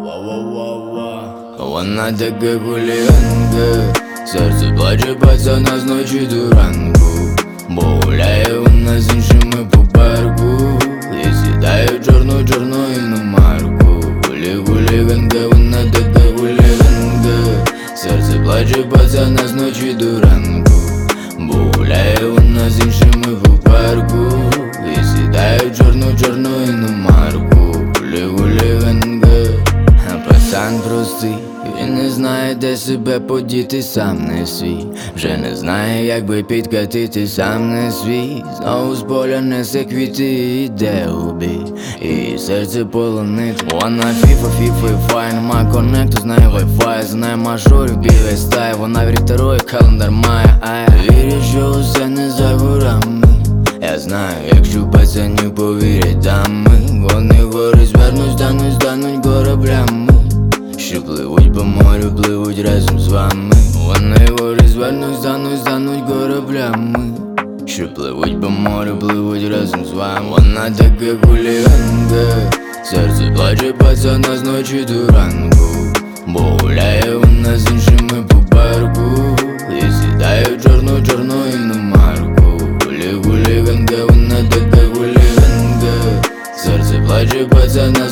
Вона така хуліганка, серце плаче пацана з ночі до ранку, бо гуляє вона з іншими по парку і сідає в чорну іномарку. Хуліганка, вона така хуліганка, серце плаче пацана з ночі до ранку, бо гуляє вона з іншими по парку і сідає в чорну іномарку. Хуліганка, а пацан простий, він не знає, де себе подіти, сам не свій. Вже не знає, як би підкатити, сам не свій. Знову з поля несе квіти і йде у бій, і серце полонить. Вона фіфа і фай, нема коннекту, з нею вайфай, з нею мажорів білий стай. Вона вірить второй, календар має, вірить, що усе не за горами. Я знаю, якщо пацанів повірять дами, вони гори звернуть, стануть кораблями, що пливуть по морю, пливуть разом з вами. Вони гори звернуть, стануть кораблями, що пливуть по морю, пливуть разом з вами. Вона така хуліганка, серце плаче пацана з ночі до ранку, бо гуляє вона з іншими по парку і сідає в чорну іномарку. Хуліганка, вона така хуліганка, серце плаче пацана